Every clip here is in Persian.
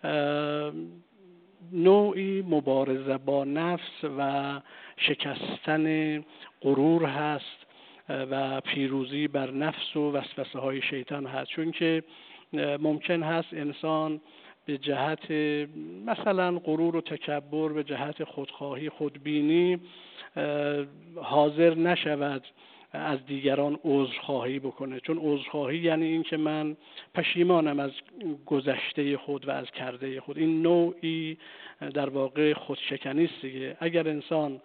نوعی مبارزه با نفس و شکستن غرور هست و پیروزی بر نفس و وسوسه های شیطان هست. چون که ممکن هست انسان به جهت مثلا غرور و تکبر، به جهت خودخواهی، خودبینی حاضر نشود از دیگران عذرخواهی بکنه. چون عذرخواهی یعنی این که من پشیمانم از گذشته خود و از کرده خود. این نوعی در واقع خودشکنی است دیگه. اگر انسان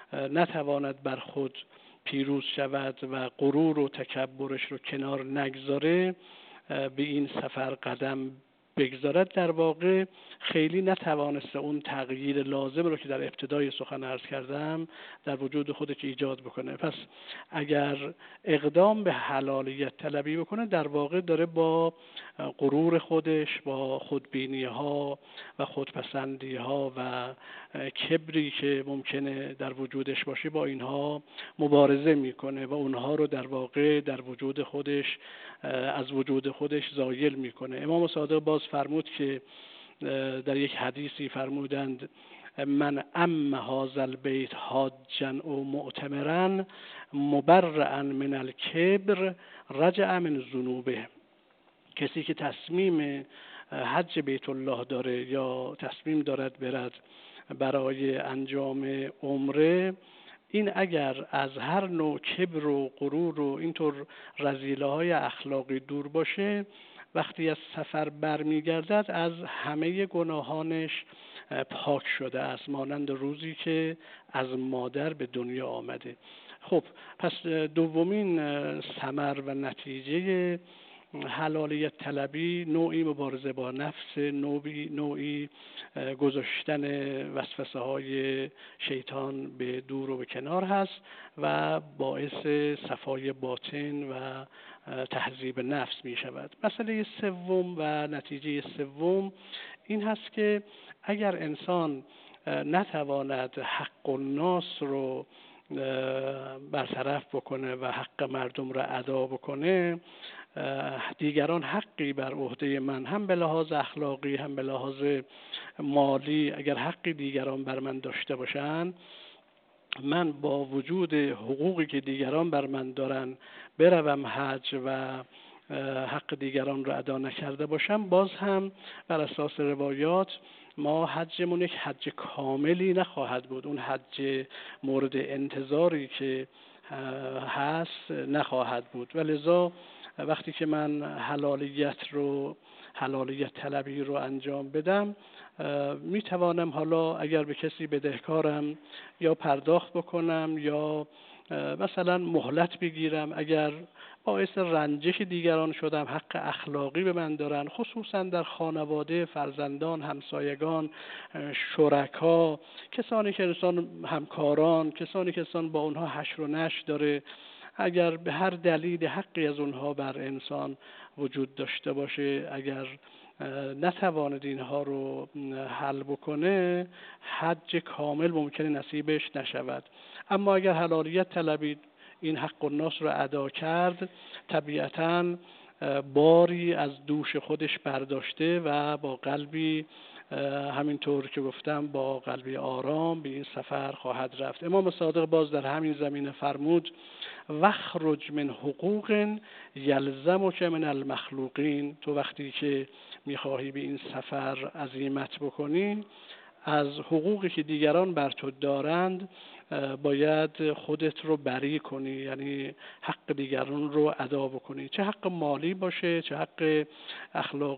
نتواند بر خود پیروز شود و غرور و تکبرش رو کنار نگذاره، به این سفر قدم بگذارد، در واقع خیلی نتوانسته اون تغییر لازم رو که در ابتدای سخن عرض کردم در وجود خودش ایجاد بکنه. پس اگر اقدام به حلالیت طلبی بکنه، در واقع داره با غرور خودش، با خودبینی ها و خودپسندی ها و کبری که ممکنه در وجودش باشه، با اینها مبارزه میکنه و اونها رو در واقع در وجود خودش از وجود خودش زایل میکنه. امام صادق باز فرمود که در یک حدیثی فرمودند من ام هذا البیت حاجا او معتمرا مبرئا من الکبر رجع من ذنوبه. کسی که تصمیم حج بیت الله داره یا تصمیم دارد برد برای انجام عمره، این اگر از هر نوع کبر و غرور و اینطور رذیله‌های اخلاقی دور باشه، وقتی از سفر برمیگردد از همه گناهانش پاک شده است، مانند روزی که از مادر به دنیا آمده. خب پس دومین ثمر و نتیجه حلالیت طلبی نوعی مبارزه با نفس، نوعی گذاشتن وسوسه های شیطان به دور و به کنار هست و باعث صفای باطن و تهذیب نفس می شود. مسئله سوم و نتیجه سوم این هست که اگر انسان نتواند حق الناس رو برطرف بکنه و حق مردم رو ادا بکنه، دیگران حقی بر عهده من، هم به لحاظ اخلاقی هم به لحاظ مالی، اگر حقی دیگران بر من داشته باشن، من با وجود حقوقی که دیگران بر من دارن بروم حج و حق دیگران رو ادا نکرده باشم، باز هم بر اساس روایات ما حجمون یک حج کاملی نخواهد بود. اون حج مورد انتظاری که هست نخواهد بود. ولذا وقتی که من حلالیت طلبی رو انجام بدم، می توانم حالا اگر به کسی بدهکارم یا پرداخت بکنم یا مثلا مهلت بگیرم، اگر باعث رنجش دیگران شدم، حق اخلاقی به من دارن، خصوصا در خانواده، فرزندان، همسایگان، شرکا، کسانی که انسان همکاران، کسانی که انسان با اونها حشر و نشر داره، اگر به هر دلیل حقی از اونها بر انسان وجود داشته باشه، اگر نتواند اینها رو حل بکنه، حج کامل ممکنه نصیبش نشود. اما اگر حلالیت طلبید، این حق الناس رو ادا کرد، طبیعتاً باری از دوش خودش برداشته و با قلبی همینطور که گفتم با قلبی آرام به این سفر خواهد رفت. امام صادق باز در همین زمینه فرمود وخرج من حقوق یلزمک من المخلوقین. تو وقتی که میخواهی به این سفر عزیمت بکنی، از حقوقی که دیگران بر تو دارند باید خودت رو بری کنی، یعنی حق دیگران رو ادا بکنی، چه حق مالی باشه، چه حق اخلاقی